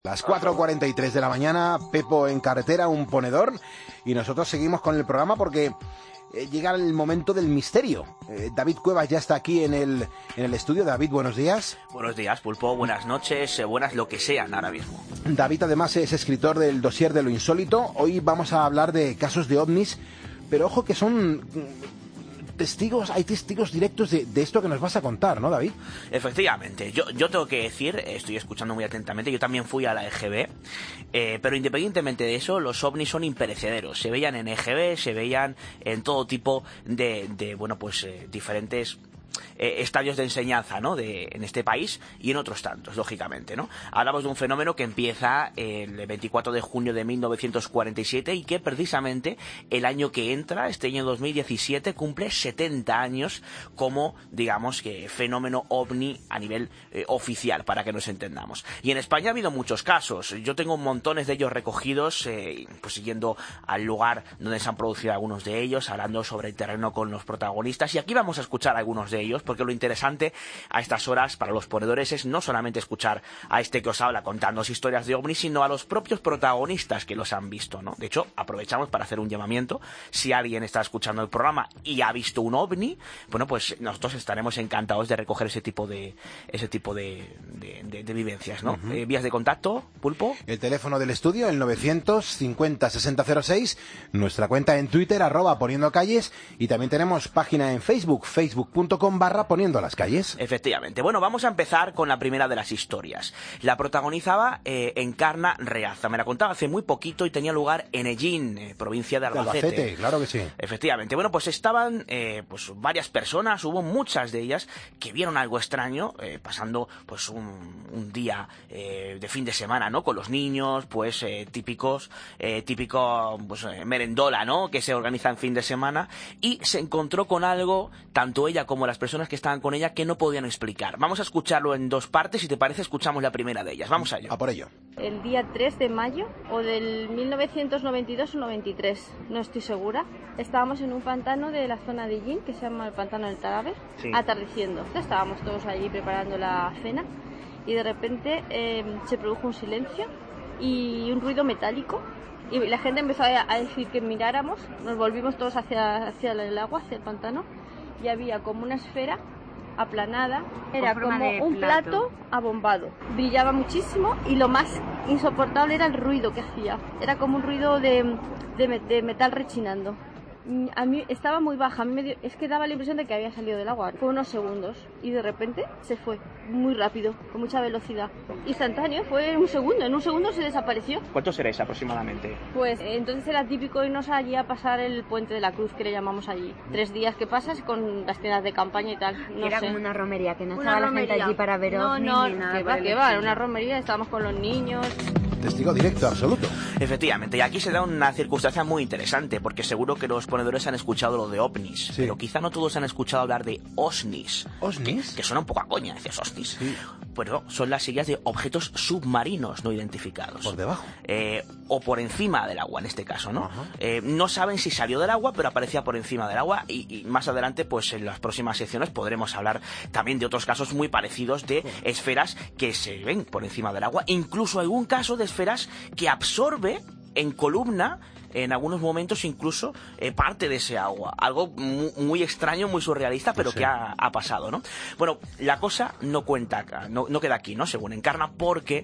Las 4:43 de la mañana, Pepo en carretera, un ponedor, y nosotros seguimos con el programa porque llega el momento del misterio. David Cuevas ya está aquí en el estudio. David, buenos días. Buenos días, Pulpo, buenas noches, buenas lo que sean ahora mismo. David además es escritor del dossier de lo insólito. Hoy vamos a hablar de casos de ovnis, pero ojo que son hay testigos directos de esto que nos vas a contar, ¿no, David? Efectivamente, yo tengo que decir, estoy escuchando muy atentamente, yo también fui a la EGB, pero independientemente de eso, los ovnis son imperecederos. Se veían en EGB, se veían en todo tipo de diferentes estadios de enseñanza, ¿no? En este país y en otros tantos, lógicamente, ¿no? Hablamos de un fenómeno que empieza el 24 de junio de 1947 y que precisamente el año que entra, este año 2017, cumple 70 años como, digamos, que fenómeno ovni a nivel oficial, para que nos entendamos. Y en España ha habido muchos casos. Yo tengo montones de ellos recogidos, pues siguiendo al lugar donde se han producido algunos de ellos, hablando sobre el terreno con los protagonistas, y aquí vamos a escuchar algunos de ellos, porque lo interesante a estas horas para los ponedores es no solamente escuchar a este que os habla contándoos historias de ovnis, sino a los propios protagonistas que los han visto, ¿no? De hecho, aprovechamos para hacer un llamamiento. Si alguien está escuchando el programa y ha visto un ovni, bueno, pues nosotros estaremos encantados de recoger ese tipo de vivencias, ¿no? Uh-huh. Vías de contacto, Pulpo. El teléfono del estudio, el 950-6006, nuestra cuenta en Twitter, @poniendocalles, y también tenemos página en Facebook, facebook.com/poniendo las calles. Efectivamente. Bueno, vamos a empezar con la primera de las historias. La protagonizaba Encarna Reaza. Me la contaba hace muy poquito y tenía lugar en Ellín, provincia de Albacete. Claro que sí. Efectivamente. Bueno, pues estaban pues varias personas, hubo muchas de ellas que vieron algo extraño, pasando pues un día de fin de semana, ¿no? Con los niños, pues típico pues merendola, ¿no? Que se organiza en fin de semana, y se encontró con algo, tanto ella como las personas que estaban con ella, que no podían explicar. Vamos a escucharlo en dos partes, si te parece escuchamos la primera de ellas. Vamos a ello. A por ello. El día 3 de mayo o del 1992 o 93, no estoy segura. Estábamos en un pantano de la zona de Ellín, que se llama el pantano del Taráver, sí. Atardeciendo. Estábamos todos allí preparando la cena y de repente se produjo un silencio y un ruido metálico. Y la gente empezó a decir que miráramos, nos volvimos todos hacia el agua, hacia el pantano, y había como una esfera aplanada, era como un plato abombado, brillaba muchísimo, y lo más insoportable era el ruido que hacía, era como un ruido de metal rechinando. A mí estaba muy baja, es que daba la impresión de que había salido del agua. Fue unos segundos y de repente se fue, muy rápido, con mucha velocidad. Instantáneo, fue un segundo, en un segundo se desapareció. ¿Cuántos seréis aproximadamente? Pues entonces era típico irnos allí a pasar el Puente de la Cruz, que le llamamos allí. 3 días que pasas con las tiendas de campaña y tal. No era sé. Como una romería, que no estaba la gente allí para ver ovnis ni nada. Que va, era una romería, estábamos con los niños. Testigo directo, absoluto. Efectivamente, y aquí se da una circunstancia muy interesante, porque seguro que los ponedores han escuchado lo de ovnis, sí, pero quizá no todos han escuchado hablar de OSNIs. ¿OSNIs? Que suena un poco a coña, decías OSNIs. Sí. Bueno, son las siglas de objetos submarinos no identificados. ¿Por debajo? O por encima del agua, en este caso, ¿no? No saben si salió del agua, pero aparecía por encima del agua, y más adelante, pues en las próximas secciones podremos hablar también de otros casos muy parecidos de esferas que se ven por encima del agua, incluso algún caso de esferas que absorbe en columna, en algunos momentos incluso parte de ese agua. Algo muy extraño, muy surrealista, pero sí, que ha pasado, ¿no? Bueno, la cosa no queda aquí, ¿no? Según Encarna, porque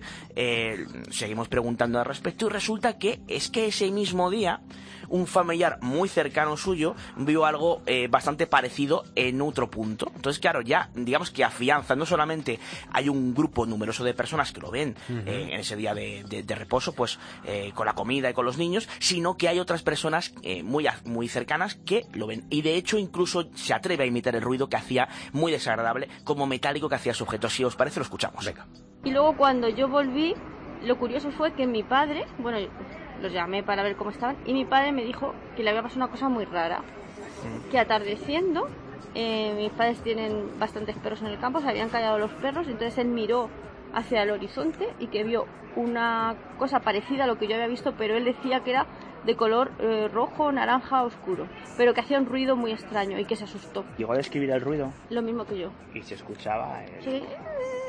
seguimos preguntando al respecto, y resulta que es que ese mismo día un familiar muy cercano suyo vio algo bastante parecido en otro punto. Entonces, claro, ya digamos que afianza, no solamente hay un grupo numeroso de personas que lo ven en ese día de reposo, pues con la comida y con los niños, sino que hay otras personas muy cercanas que lo ven, y de hecho incluso se atreve a imitar el ruido que hacía, muy desagradable, como metálico, que hacía su objeto. Si os parece, lo escuchamos. Venga. Y luego cuando yo volví, lo curioso fue que mi padre, bueno, los llamé para ver cómo estaban, y mi padre me dijo que le había pasado una cosa muy rara, que atardeciendo, mis padres tienen bastantes perros en el campo, se habían callado los perros, entonces él miró hacia el horizonte y que vio una cosa parecida a lo que yo había visto, pero él decía que era de color rojo, naranja, oscuro, pero que hacía un ruido muy extraño y que se asustó. ¿Llegó a describir el ruido? Lo mismo que yo. ¿Y se escuchaba? Sí.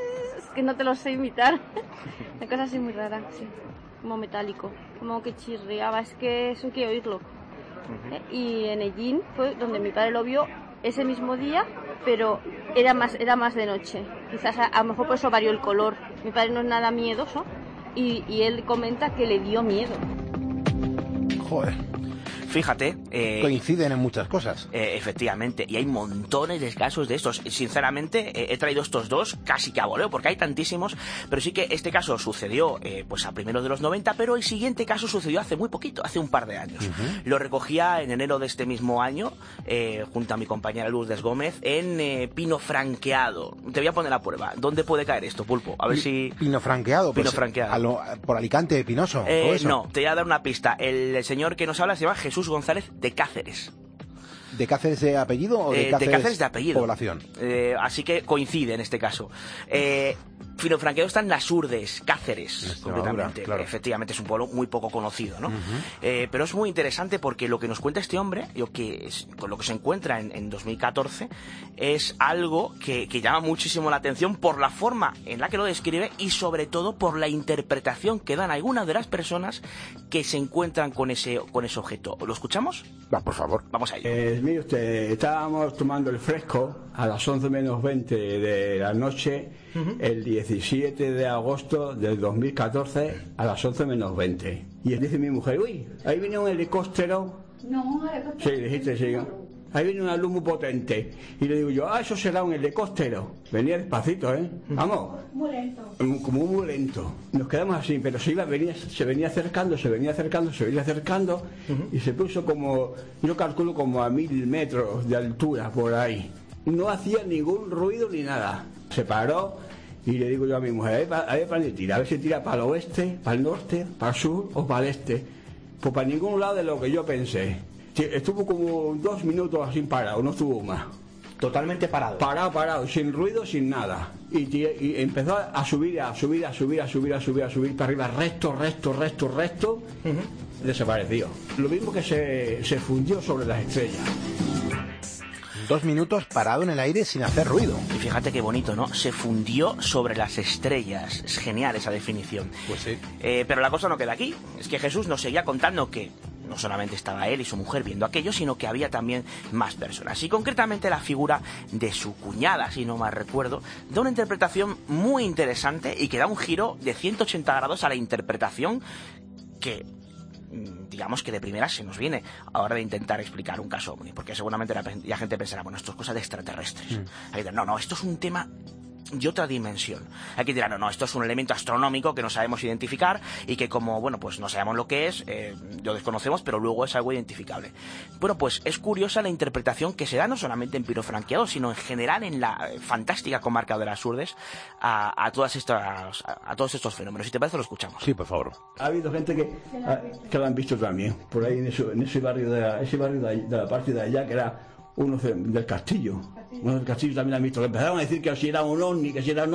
que no te lo sé imitar. Una cosa así muy rara, sí. Como metálico, como que chirriaba, es que eso hay que oírlo. Y en Ellín fue donde mi padre lo vio ese mismo día, pero era más de noche. Quizás a lo mejor por eso varió el color. Mi padre no es nada miedoso y él comenta que le dio miedo. Joder. Fíjate... coinciden en muchas cosas. Efectivamente, y hay montones de casos de estos. Sinceramente, he traído estos dos casi que a voleo, porque hay tantísimos, pero sí que este caso sucedió pues a primeros de los 90, pero el siguiente caso sucedió hace muy poquito, hace un par de años. Lo recogía en enero de este mismo año, junto a mi compañera Lourdes Gómez, en Pino Franqueado. Te voy a poner a prueba. ¿Dónde puede caer esto, Pulpo? A ver si... Pino Franqueado, Pino pues, Franqueado. Por Alicante, Pinoso. No, te voy a dar una pista. El señor que nos habla se llama Jesús González de Cáceres. ¿De Cáceres de apellido o de Cáceres de apellido? Población. Así que coincide en este caso. Pino Franqueado está en Las Urdes, Cáceres, concretamente. Claro. Efectivamente, es un pueblo muy poco conocido, ¿no? Pero es muy interesante porque lo que nos cuenta este hombre, con lo que se encuentra en 2014, es algo que llama muchísimo la atención por la forma en la que lo describe y sobre todo por la interpretación que dan algunas de las personas que se encuentran con ese objeto. ¿Lo escuchamos? Va, por favor. Vamos a ello. Mire usted, estábamos tomando el fresco a las 11 menos 20 de la noche, el 17 de agosto del 2014 a las 11 menos 20. Y dice mi mujer, uy, ahí viene un helicóptero. No, un helicóptero. Sí, dijiste, sí. Ahí viene una luz muy potente. Y le digo yo, eso será un helicóptero. Venía despacito, Vamos. Muy lento. Como muy lento. Nos quedamos así, pero se venía acercando, y se puso como, yo calculo como a 1000 metros de altura por ahí. No hacía ningún ruido ni nada. Se paró y le digo yo a mi mujer, a ver para dónde tira, a ver si tira para el oeste, para el norte, para el sur o para el este. Pues para ningún lado de lo que yo pensé. Estuvo como 2 minutos así parado, no estuvo más. Totalmente parado. Parado, sin ruido, sin nada. Y empezó a subir para arriba, recto. Desapareció. Lo mismo que se fundió sobre las estrellas. 2 minutos parado en el aire sin hacer ruido. Y fíjate qué bonito, ¿no? Se fundió sobre las estrellas. Es genial esa definición. Pues sí. Pero la cosa no queda aquí. Es que Jesús nos seguía contando que no solamente estaba él y su mujer viendo aquello, sino que había también más personas. Y concretamente la figura de su cuñada, si no mal recuerdo, da una interpretación muy interesante y que da un giro de 180 grados a la interpretación que, digamos que de primera se nos viene a la hora de intentar explicar un caso ovni, porque seguramente la gente pensará, bueno, esto es cosa de extraterrestres. Hay que decir, no, esto es un tema de otra dimensión. Hay que decir, no, esto es un elemento astronómico que no sabemos identificar y que como, bueno, pues no sabemos lo que es, lo desconocemos, pero luego es algo identificable. Bueno, pues es curiosa la interpretación que se da no solamente en Pino Franqueado, sino en general en la fantástica comarca de Las Urdes a todos estos fenómenos. Si te parece, lo escuchamos. Sí, por favor. Ha habido gente que lo han visto también, por ahí en ese barrio de la parte de allá, que era uno del castillo. Uno del castillo también lo han visto. Empezaron a decir que si era un ovni,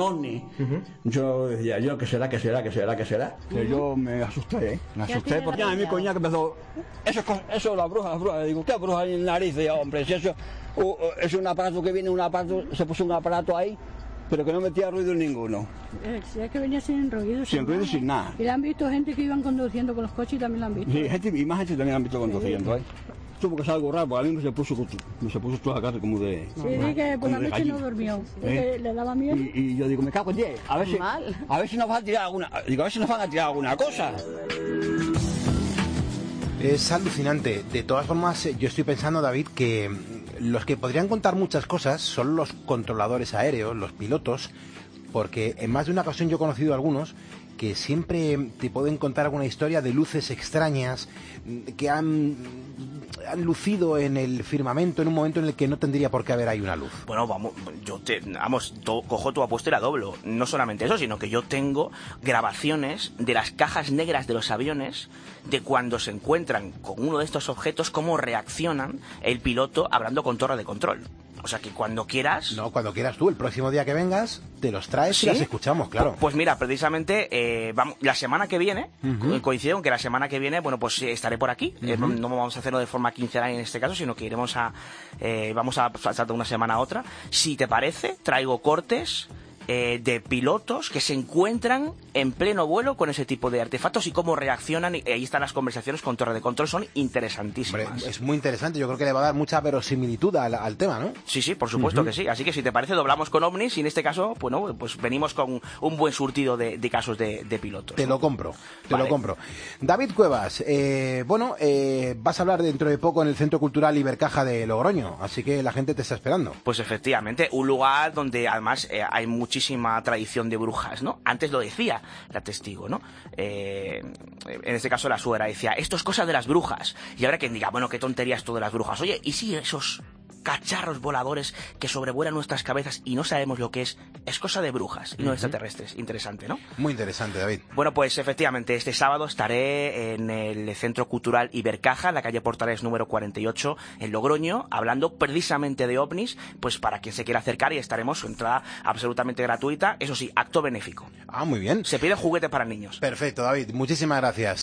Yo decía, que será. Pero yo me asusté, porque a mi coña que empezó, eso es la bruja. Le digo, ¿qué bruja hay en la nariz? Hombre, si eso es un aparato que viene, se puso un aparato ahí, pero que no metía ruido ninguno. Si es que venía sin ruido. Sin ruido, sin nada. Y le han visto gente que iban conduciendo con los coches y también la han visto. Sí, más gente también la han visto conduciendo, Tuvo que ser algo raro, porque a mí me se puso toda la cara como de... Sí, que por la noche no durmió, le daba miedo. Y yo digo, me cago en 10, a ver si nos van a tirar alguna cosa. Es alucinante. De todas formas, yo estoy pensando, David, que los que podrían contar muchas cosas son los controladores aéreos, los pilotos, porque en más de una ocasión yo he conocido a algunos que siempre te pueden contar alguna historia de luces extrañas que han lucido en el firmamento en un momento en el que no tendría por qué haber ahí una luz. Bueno, cojo tu apuesta y la doblo. No solamente eso, sino que yo tengo grabaciones de las cajas negras de los aviones, de cuando se encuentran con uno de estos objetos, cómo reaccionan el piloto hablando con torre de control. O sea que cuando quieras... No, cuando quieras tú, el próximo día que vengas, te los traes y las escuchamos, claro. Pues mira, precisamente, la semana que viene, coincide con que la semana que viene, bueno, pues estaré por aquí. No vamos a hacerlo de forma quincenal en este caso, sino que vamos a pasar de una semana a otra. Si te parece, traigo cortes de pilotos que se encuentran en pleno vuelo con ese tipo de artefactos y cómo reaccionan, y ahí están las conversaciones con torre de control, son interesantísimas. Hombre, es muy interesante, yo creo que le va a dar mucha verosimilitud al tema, ¿no? Sí, por supuesto que sí, así que si te parece doblamos con ovnis y en este caso, bueno, pues venimos con un buen surtido de casos de pilotos. Te lo compro. David Cuevas, vas a hablar dentro de poco en el Centro Cultural Ibercaja de Logroño, así que la gente te está esperando. Pues efectivamente, un lugar donde además hay muchísima tradición de brujas, ¿no? Antes lo decía la testigo, ¿no? En este caso la suegra decía, esto es cosa de las brujas. Y habrá quien diga, bueno, qué tontería esto de las brujas. Oye, ¿y si esos cacharros voladores que sobrevuelan nuestras cabezas y no sabemos lo que es cosa de brujas y no extraterrestres? Interesante, ¿no? Muy interesante, David. Bueno, pues efectivamente, este sábado estaré en el Centro Cultural Ibercaja, en la calle Portales número 48, en Logroño, hablando precisamente de ovnis, pues para quien se quiera acercar, y estaremos, su entrada absolutamente gratuita, eso sí, acto benéfico. Ah, muy bien. Se pide juguete para niños. Perfecto, David, muchísimas gracias.